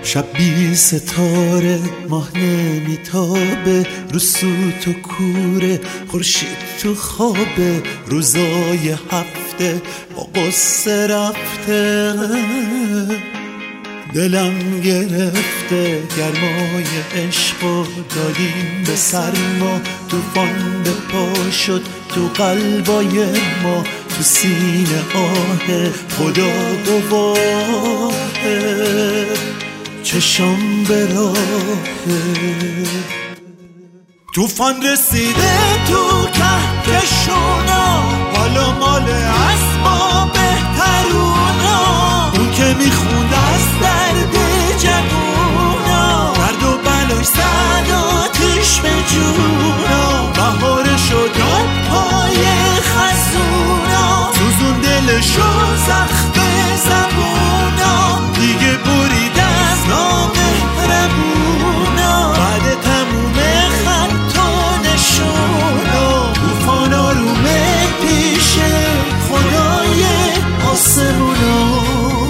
شب بی ستاره ماه نمیتابه، رو سوت و کوره خورشید تو خوابه، روزای هفته با قصه رفته، دلم گرفته گرمای عشقو دادیم به سرما، توفان به پا شد تو قلبای ما، تو سینه آه خدا گواهه، چشم به راهه. توفان رسیده تو کهکشونا، حالا مال از ما بهترونا، اون که میخوند از درد جوونا، درد و بلاش زد آتیش به جونا، بهارشو داد پای خزونا، سوزون دلشو زخم زبونا، دیگه برید از نامهربونا، بعد تموم خط و نشونا، توفان آرومه پیش خدای آسمونا.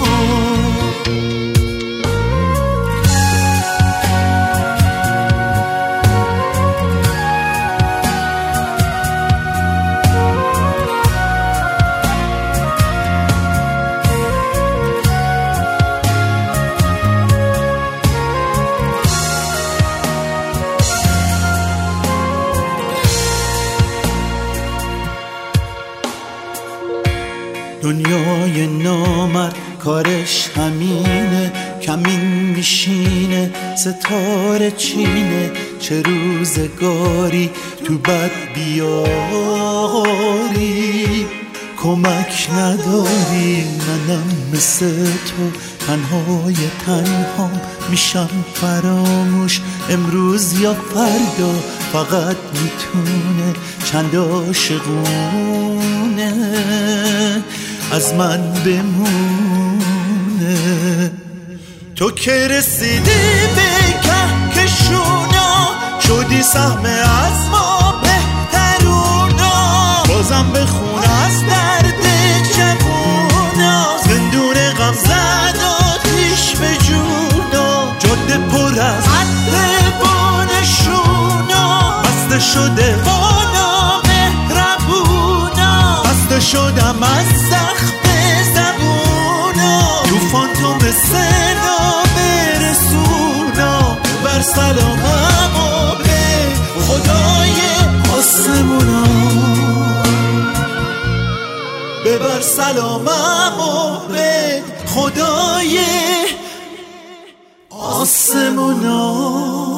دنیای نامرد کارش همینه، کمین میشینه ستاره چینه، چه روزگاری تو بد بیاری، کمک نداری منم مثل تو، تنهای تنهام میشم فراموش، امروز یا فردا فقط میتونه چند عاشقونه از من بمونه. تو که رسیدی به کهکشونا، شدی سهم از ما بهترونا، بازم بخون از درد جوونا، زندون غم زد آتیش به جونا، جاده پر از عد و نشونا، بسته شده بالا مهربونا، بسته شدم از زخم زبونا، توفان تو مثل برسونا، بر سلامم به خدای آسمونا، ببر سلامم به خدای آسمونا.